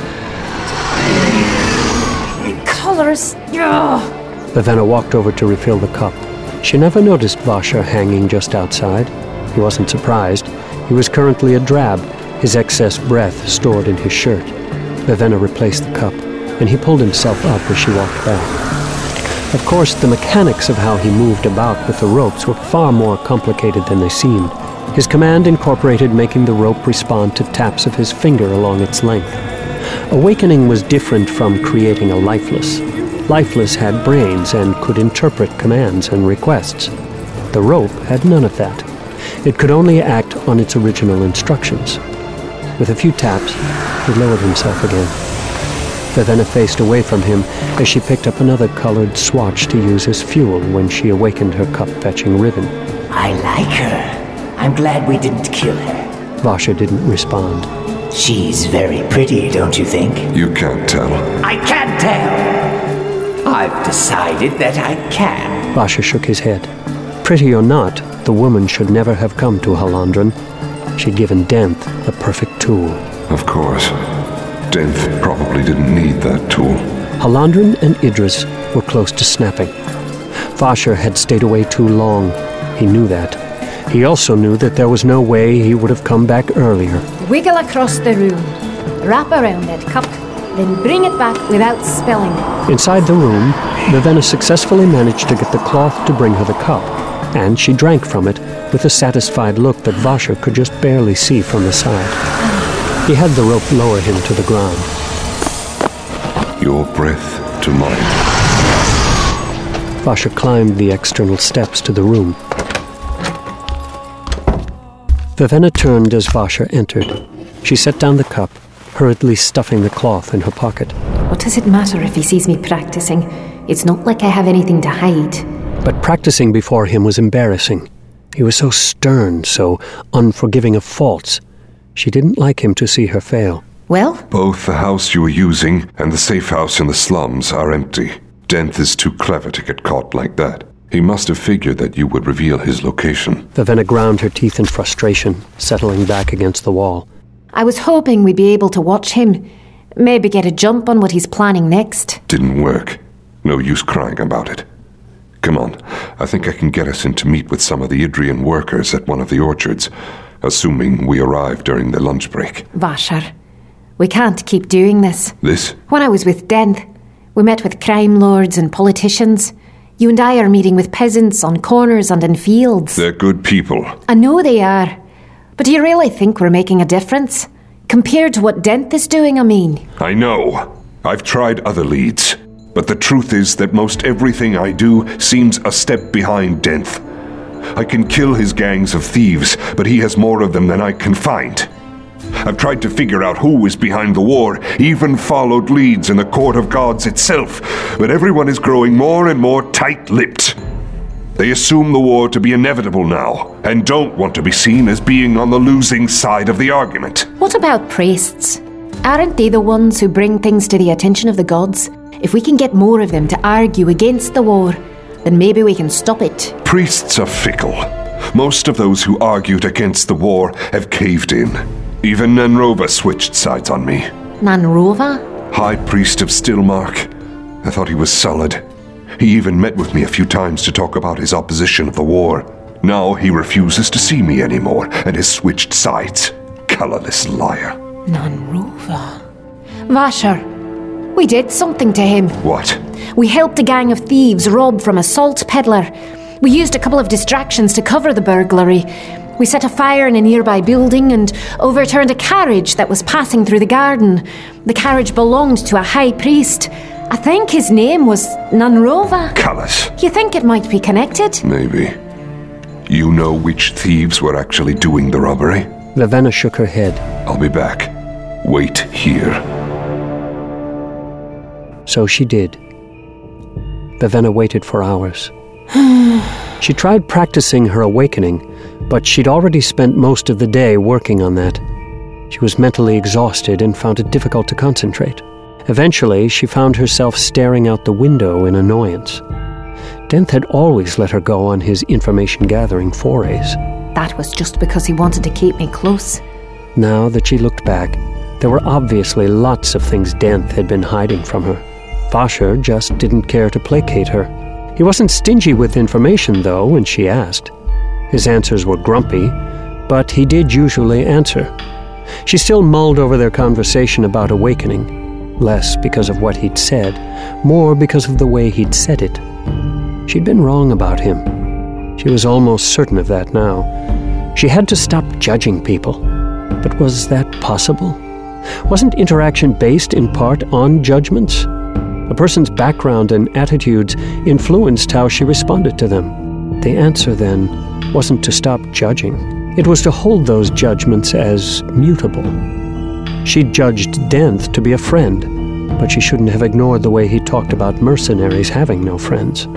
The colors. Vivenna walked over to refill the cup. She never noticed Vasher hanging just outside. He wasn't surprised. He was currently a drab, his excess breath stored in his shirt. Vivenna replaced the cup, and he pulled himself up as she walked back. Of course, the mechanics of how he moved about with the ropes were far more complicated than they seemed. His command incorporated making the rope respond to taps of his finger along its length. Awakening was different from creating a lifeless. Lifeless had brains and could interpret commands and requests. The rope had none of that. It could only act on its original instructions. With a few taps, he lowered himself again. Vivenna faced away from him as she picked up another colored swatch to use as fuel when she awakened her cup-fetching ribbon. I like her. I'm glad we didn't kill her. Vasher didn't respond. She's very pretty, don't you think? You can't tell. I can tell! I've decided that I can. Vasher shook his head. Pretty or not, the woman should never have come to Halandran. She'd given Denth the perfect tool. Of course. Denth probably didn't need that tool. Halandran and Idris were close to snapping. Vasher had stayed away too long. He knew that. He also knew that there was no way he would have come back earlier. Wiggle across the room. Wrap around that cup. Then bring it back without spilling. Inside the room, Vivenna successfully managed to get the cloth to bring her the cup, and she drank from it with a satisfied look that Vasher could just barely see from the side. He had the rope lower him to the ground. Your breath to mine. Vasher climbed the external steps to the room. Vivenna turned as Vasher entered. She set down the cup, hurriedly stuffing the cloth in her pocket. What does it matter if he sees me practicing? It's not like I have anything to hide. But practicing before him was embarrassing. He was so stern, so unforgiving of faults. She didn't like him to see her fail. Well? Both the house you were using and the safe house in the slums are empty. Denth is too clever to get caught like that. He must have figured that you would reveal his location. Vivenna ground her teeth in frustration, settling back against the wall. I was hoping we'd be able to watch him. Maybe get a jump on what he's planning next. Didn't work. No use crying about it. Come on, I think I can get us in to meet with some of the Idrian workers at one of the orchards, assuming we arrive during the lunch break. Vasher, we can't keep doing this. This? When I was with Denth, we met with crime lords and politicians. You and I are meeting with peasants on corners and in fields. They're good people. I know they are. But do you really think we're making a difference? Compared to what Denth is doing, I mean. I know. I've tried other leads. But the truth is that most everything I do seems a step behind Denth. I can kill his gangs of thieves, but he has more of them than I can find. I've tried to figure out who is behind the war, even followed leads in the Court of Gods itself, but everyone is growing more and more tight-lipped. They assume the war to be inevitable now, and don't want to be seen as being on the losing side of the argument. What about priests? Aren't they the ones who bring things to the attention of the gods? If we can get more of them to argue against the war, then maybe we can stop it. Priests are fickle. Most of those who argued against the war have caved in. Even Nanrova switched sides on me. Nanrova? High Priest of Stillmark. I thought he was solid. He even met with me a few times to talk about his opposition of the war. Now he refuses to see me anymore and has switched sides. Colorless liar. Nanrova. Vasher, we did something to him. What? We helped a gang of thieves rob from a salt peddler. We used a couple of distractions to cover the burglary. We set a fire in a nearby building and overturned a carriage that was passing through the garden. The carriage belonged to a high priest. I think his name was Nanrova. Callus. You think it might be connected? Maybe. You know which thieves were actually doing the robbery? Vivenna shook her head. I'll be back. Wait here. So she did. Vivenna waited for hours. She tried practicing her awakening, but she'd already spent most of the day working on that. She was mentally exhausted and found it difficult to concentrate. Eventually, she found herself staring out the window in annoyance. Denth had always let her go on his information-gathering forays. That was just because he wanted to keep me close. Now that she looked back, there were obviously lots of things Denth had been hiding from her. Vasher just didn't care to placate her. He wasn't stingy with information, though, when she asked. His answers were grumpy, but he did usually answer. She still mulled over their conversation about awakening, less because of what he'd said, more because of the way he'd said it. She'd been wrong about him. She was almost certain of that now. She had to stop judging people. But was that possible? Wasn't interaction based in part on judgments? A person's background and attitudes influenced how she responded to them. The answer, then, wasn't to stop judging. It was to hold those judgments as mutable. She judged Denth to be a friend, but she shouldn't have ignored the way he talked about mercenaries having no friends.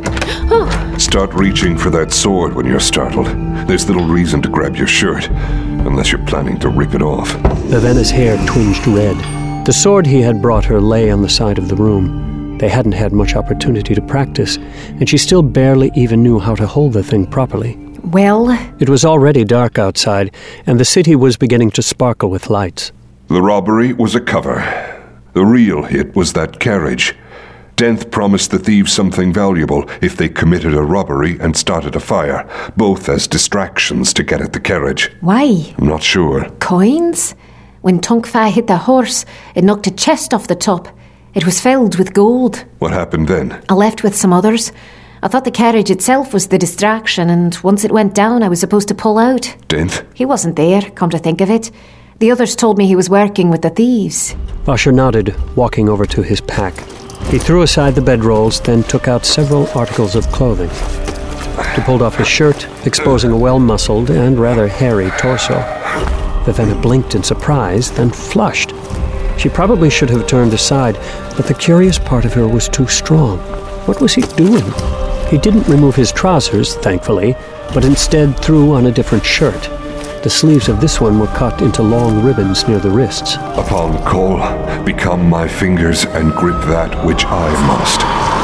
Start reaching for that sword when you're startled. There's little reason to grab your shirt, unless you're planning to rip it off. Vivenna's hair twinged red. The sword he had brought her lay on the side of the room. They hadn't had much opportunity to practice, and she still barely even knew how to hold the thing properly. Well? It was already dark outside, and the city was beginning to sparkle with lights. The robbery was a cover. The real hit was that carriage. Denth promised the thieves something valuable if they committed a robbery and started a fire, both as distractions to get at the carriage. Why? I'm not sure. Coins? When Tunkfa hit the horse, it knocked a chest off the top. It was filled with gold. What happened then? I left with some others. I thought the carriage itself was the distraction, and once it went down, I was supposed to pull out. Denth? He wasn't there, come to think of it. The others told me he was working with the thieves. Vasher nodded, walking over to his pack. He threw aside the bedrolls, then took out several articles of clothing. He pulled off his shirt, exposing a well-muscled and rather hairy torso. Vivenna blinked in surprise, then flushed. She probably should have turned aside, but the curious part of her was too strong. What was he doing? He didn't remove his trousers, thankfully, but instead threw on a different shirt. The sleeves of this one were cut into long ribbons near the wrists. Upon call, become my fingers and grip that which I must.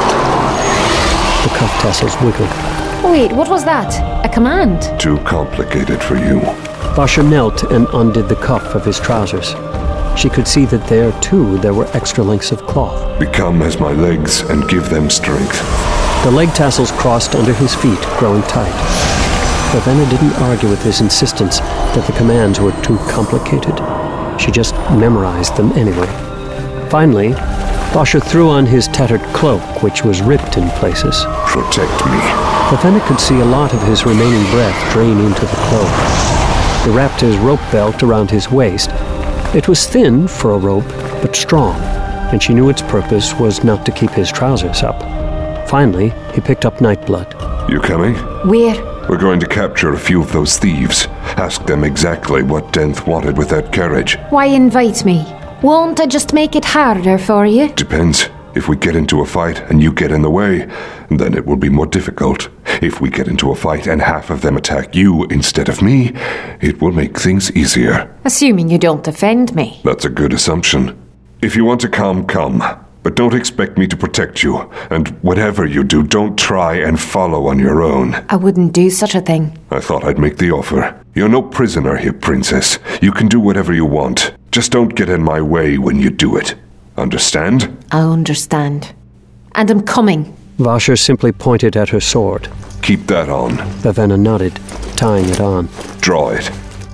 The cuff tassels wiggled. Wait, what was that? A command? Too complicated for you. Vasher knelt and undid the cuff of his trousers. She could see that there, too, there were extra lengths of cloth. Become as my legs and give them strength. The leg tassels crossed under his feet, growing tight. Vivenna didn't argue with his insistence that the commands were too complicated. She just memorized them anyway. Finally, Vasher threw on his tattered cloak, which was ripped in places. Protect me. Vivenna could see a lot of his remaining breath drain into the cloak. He wrapped his rope belt around his waist. It was thin for a rope, but strong, and she knew its purpose was not to keep his trousers up. Finally, he picked up Nightblood. You coming? Where? We're going to capture a few of those thieves. Ask them exactly what Denth wanted with that carriage. Why invite me? Won't I just make it harder for you? Depends. If we get into a fight and you get in the way, then it will be more difficult. If we get into a fight and half of them attack you instead of me, it will make things easier. Assuming you don't offend me. That's a good assumption. If you want to come. But don't expect me to protect you. And whatever you do, don't try and follow on your own. I wouldn't do such a thing. I thought I'd make the offer. You're no prisoner here, Princess. You can do whatever you want. Just don't get in my way when you do it. Understand? I understand. And I'm coming. Vasher simply pointed at her sword. Keep that on. Vivenna nodded, tying it on. Draw it.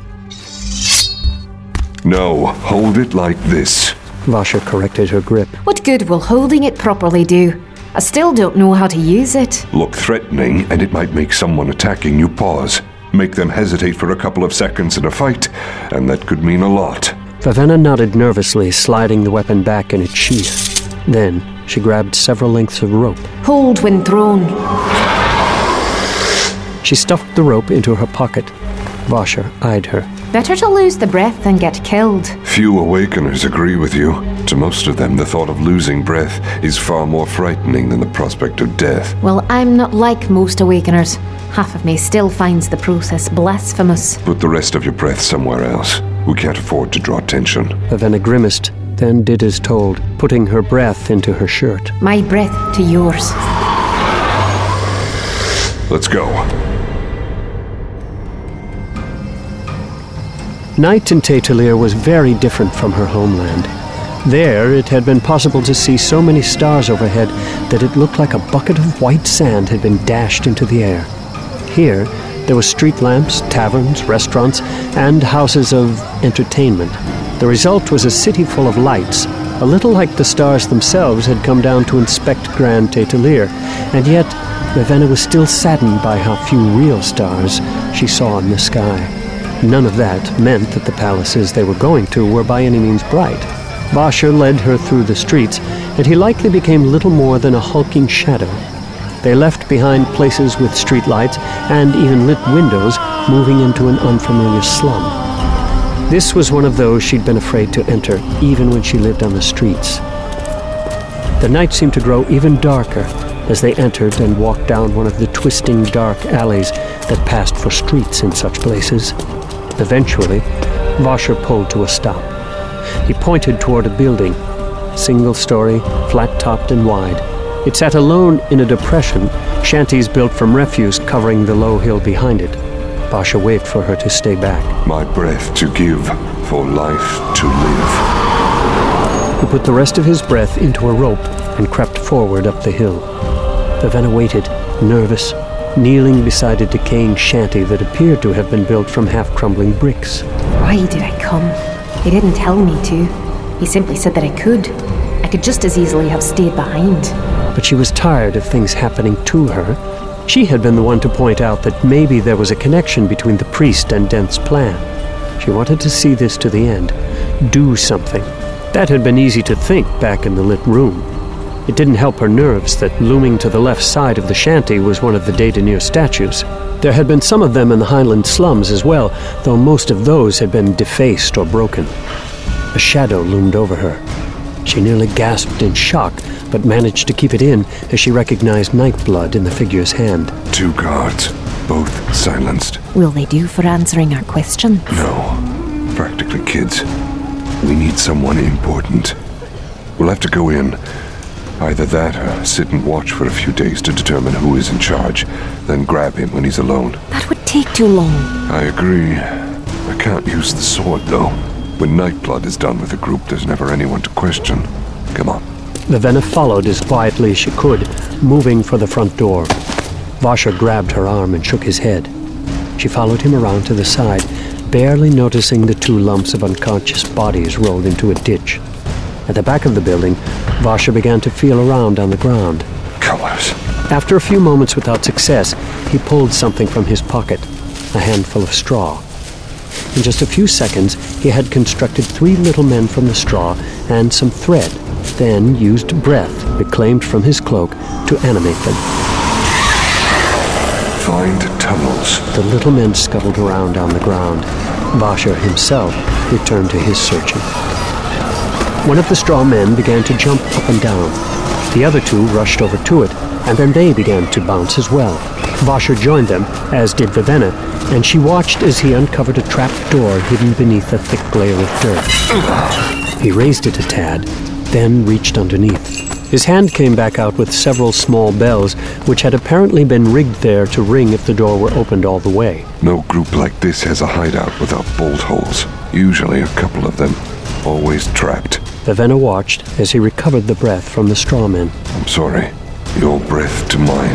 No, hold it like this. Vasher corrected her grip. What good will holding it properly do? I still don't know how to use it. Look threatening, and it might make someone attacking you pause. Make them hesitate for a couple of seconds in a fight, and that could mean a lot. Vivenna nodded nervously, sliding the weapon back in its sheath. Then she grabbed several lengths of rope. Hold when thrown. She stuffed the rope into her pocket. Vasher eyed her. Better to lose the breath than get killed. Few awakeners agree with you. To most of them, the thought of losing breath is far more frightening than the prospect of death. Well, I'm not like most awakeners. Half of me still finds the process blasphemous. Put the rest of your breath somewhere else. We can't afford to draw attention. Vivenna grimaced, then did as told, putting her breath into her shirt. My breath to yours. Let's go. Night in Taitalir was very different from her homeland. There, it had been possible to see so many stars overhead that it looked like a bucket of white sand had been dashed into the air. Here, there were street lamps, taverns, restaurants, and houses of entertainment. The result was a city full of lights, a little like the stars themselves had come down to inspect Grand Taitalir, and yet Vivenna was still saddened by how few real stars she saw in the sky. None of that meant that the palaces they were going to were by any means bright. Vasher led her through the streets, and he likely became little more than a hulking shadow. They left behind places with streetlights and even lit windows, moving into an unfamiliar slum. This was one of those she'd been afraid to enter, even when she lived on the streets. The night seemed to grow even darker as they entered and walked down one of the twisting dark alleys that passed for streets in such places. Eventually, Vasher pulled to a stop. He pointed toward a building, single-story, flat-topped and wide. It sat alone in a depression, shanties built from refuse covering the low hill behind it. Vasher waved for her to stay back. My breath to give, for life to live. He put the rest of his breath into a rope and crept forward up the hill. Vivenna waited, nervous, kneeling beside a decaying shanty that appeared to have been built from half-crumbling bricks. Why did I come? He didn't tell me to. He simply said that I could. I could just as easily have stayed behind. But she was tired of things happening to her. She had been the one to point out that maybe there was a connection between the priest and Denth's plan. She wanted to see this to the end. Do something. That had been easy to think back in the lit room. It didn't help her nerves that looming to the left side of the shanty was one of the Daedenir statues. There had been some of them in the Highland slums as well, though most of those had been defaced or broken. A shadow loomed over her. She nearly gasped in shock, but managed to keep it in as she recognized Nightblood in the figure's hand. 2 guards, both silenced. Will they do for answering our questions? No, practically kids. We need someone important. We'll have to go in. Either that or sit and watch for a few days to determine who is in charge, then grab him when he's alone. That would take too long. I agree. I can't use the sword, though. When Nightblood is done with the group, there's never anyone to question. Come on. Vivenna followed as quietly as she could, moving for the front door. Vasher grabbed her arm and shook his head. She followed him around to the side, barely noticing the 2 lumps of unconscious bodies rolled into a ditch. At the back of the building, Vasher began to feel around on the ground. Colors. After a few moments without success, he pulled something from his pocket, a handful of straw. In just a few seconds, he had constructed 3 little men from the straw and some thread, then used breath reclaimed from his cloak to animate them. Find tunnels. The little men scuttled around on the ground. Vasher himself returned to his searching. One of the straw men began to jump up and down. The other 2 rushed over to it, and then they began to bounce as well. Vasher joined them, as did Vivenna, and she watched as he uncovered a trap door hidden beneath a thick layer of dirt. He raised it a tad, then reached underneath. His hand came back out with several small bells, which had apparently been rigged there to ring if the door were opened all the way. No group like this has a hideout without bolt holes. Usually a couple of them. Always trapped. Vivenna watched as he recovered the breath from the straw men. I'm sorry. Your breath to mine.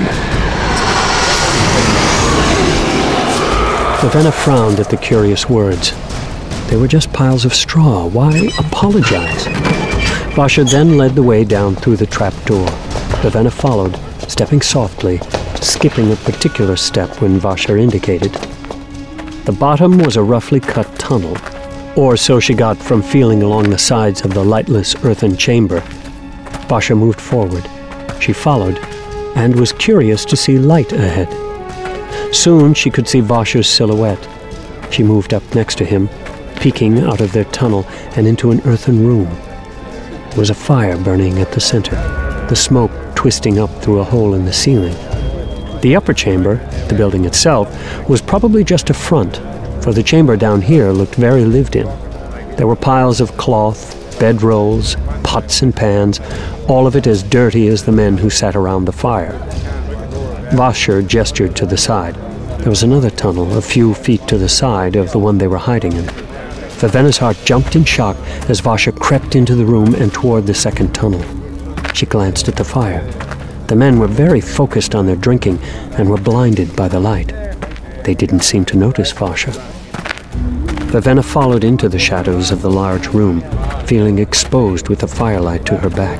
Vivenna frowned at the curious words. They were just piles of straw. Why apologize? Vasher then led the way down through the trap door. Ravenna followed, stepping softly, skipping a particular step when Vasher indicated. The bottom was a roughly cut tunnel, or so she got from feeling along the sides of the lightless earthen chamber. Vasher moved forward. She followed, and was curious to see light ahead. Soon she could see Vasher's silhouette. She moved up next to him, peeking out of their tunnel and into an earthen room. There was a fire burning at the center, the smoke twisting up through a hole in the ceiling. The upper chamber, the building itself, was probably just a front, for the chamber down here looked very lived in. There were piles of cloth, bedrolls, pots and pans, all of it as dirty as the men who sat around the fire. Vasher gestured to the side. There was another tunnel a few feet to the side of the one they were hiding in. Vivenna's heart jumped in shock as Vasher crept into the room and toward the second tunnel. She glanced at the fire. The men were very focused on their drinking and were blinded by the light. They didn't seem to notice Vasher. Vivenna followed into the shadows of the large room, feeling exposed with the firelight to her back.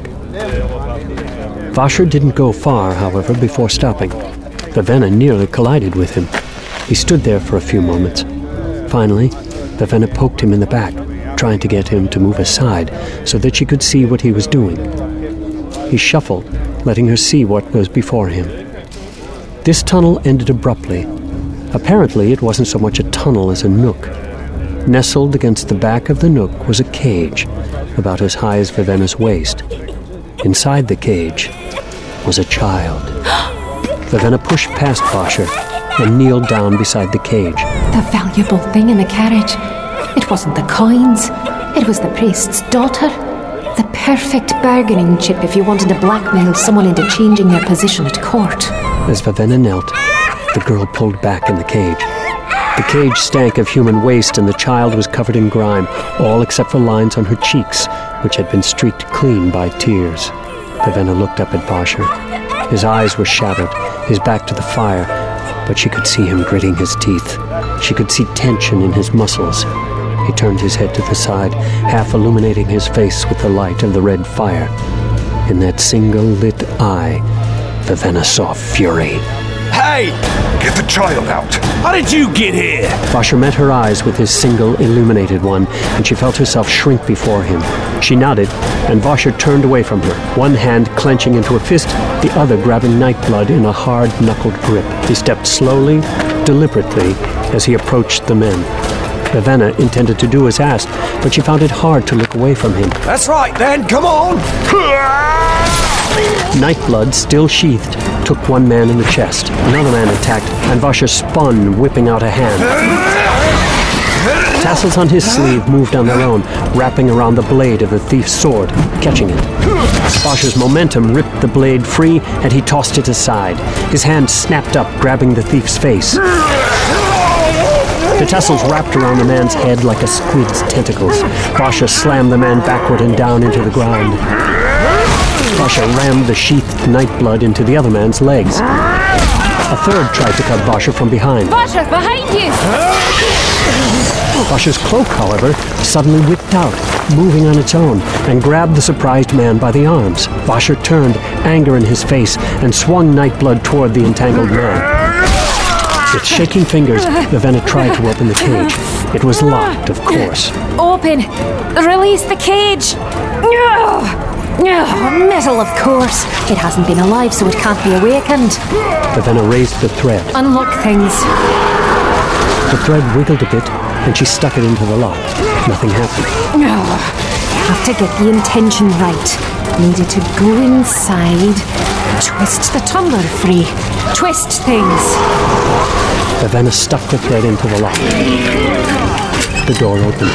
Vasher didn't go far, however, before stopping. Vivenna nearly collided with him. He stood there for a few moments. Finally, Vivenna poked him in the back, trying to get him to move aside so that she could see what he was doing. He shuffled, letting her see what was before him. This tunnel ended abruptly. Apparently, it wasn't so much a tunnel as a nook. Nestled against the back of the nook was a cage, about as high as Vivenna's waist. Inside the cage was a child. Vivenna pushed past Vasher and kneeled down beside the cage. The valuable thing in the carriage. It wasn't the coins. It was the priest's daughter. The perfect bargaining chip if you wanted to blackmail someone into changing their position at court. As Vivenna knelt, the girl pulled back in the cage. The cage stank of human waste and the child was covered in grime, all except for lines on her cheeks, which had been streaked clean by tears. Vivenna looked up at Vasher. His eyes were shadowed, his back to the fire, but she could see him gritting his teeth. She could see tension in his muscles. He turned his head to the side, half illuminating his face with the light of the red fire. In that single lit eye, Vivenna saw fury. Hey! Get the child out! How did you get here? Vasher met her eyes with his single illuminated one, and she felt herself shrink before him. She nodded, and Vasher turned away from her, one hand clenching into a fist, the other grabbing Nightblood in a hard-knuckled grip. He stepped slowly, deliberately, as he approached the men. Vivenna intended to do as asked, but she found it hard to look away from him. That's right then, come on! Nightblood, still sheathed, took one man in the chest. Another man attacked, and Vasher spun, whipping out a hand. Tassels on his sleeve moved on their own, wrapping around the blade of the thief's sword, catching it. Vasher's momentum ripped the blade free, and he tossed it aside. His hand snapped up, grabbing the thief's face. The tassels wrapped around the man's head like a squid's tentacles. Vasher slammed the man backward and down into the ground. Vasher rammed the sheathed Nightblood into the other man's legs. A third tried to cut Vasher from behind. Vasher, behind you! Vasher's cloak, however, suddenly whipped out, moving on its own, and grabbed the surprised man by the arms. Vasher turned, anger in his face, and swung Nightblood toward the entangled man. With shaking fingers, Vivenna tried to open the cage. It was locked, of course. Open! Release the cage! Metal, of course. It hasn't been alive, so it can't be awakened. Vivenna raised the thread. Unlock things. The thread wiggled a bit, and she stuck it into the lock. Nothing happened. Have to get the intention right. Needed to go inside, twist the tumbler free, twist things. Vivenna stuck the thread into the lock. The door opened.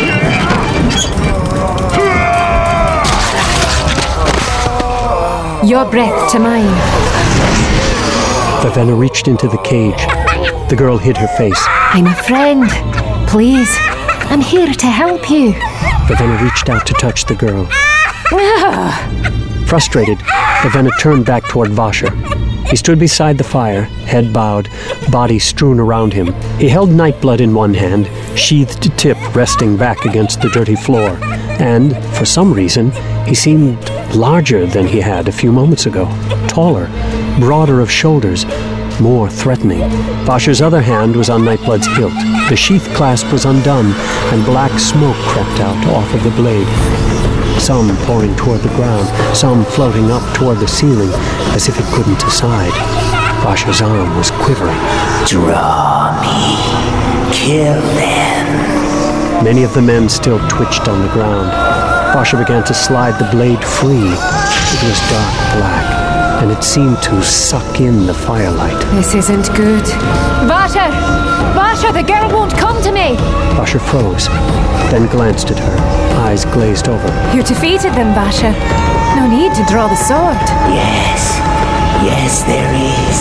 Your breath to mine. Vivenna reached into the cage. The girl hid her face. I'm a friend. Please, I'm here to help you. Vivenna reached out to touch the girl. Frustrated, Vivenna turned back toward Vasher. He stood beside the fire, head bowed, body strewn around him. He held Nightblood in one hand, sheathed tip resting back against the dirty floor, and, for some reason, he seemed larger than he had a few moments ago, taller, broader of shoulders, more threatening. Vasha's other hand was on Nightblood's hilt. The sheath clasp was undone, and black smoke crept out off of the blade. Some pouring toward the ground, some floating up toward the ceiling, as if it couldn't decide. Vasha's arm was quivering. Draw me. Kill them. Many of the men still twitched on the ground. Vasha began to slide the blade free. It was dark black, and it seemed to suck in the firelight. This isn't good. Vasha! Vasha, the girl won't come to me! Vasha froze, then glanced at her, eyes glazed over. You defeated them, Vasha. No need to draw the sword. Yes. Yes, there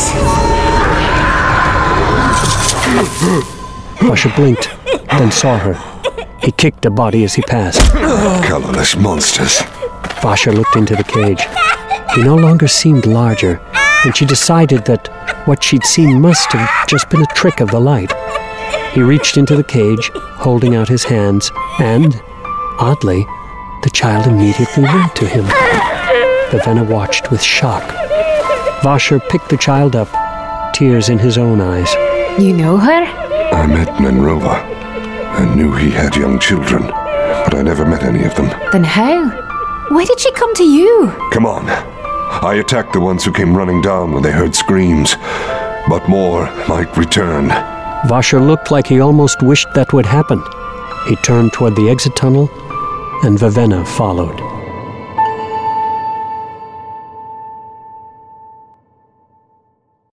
is. Vasha blinked, then saw her. He kicked a body as he passed. Colorless monsters. Vasha looked into the cage. He no longer seemed larger, and she decided that what she'd seen must have just been a trick of the light. He reached into the cage, holding out his hands, and, oddly, the child immediately went to him. Vivenna watched with shock. Vasha picked the child up, tears in his own eyes. You know her? I met Nenrova. I knew he had young children, but I never met any of them. Then how? Why did she come to you? Come on. I attacked the ones who came running down when they heard screams, but more might return. Vasha looked like he almost wished that would happen. He turned toward the exit tunnel, and Vivenna followed.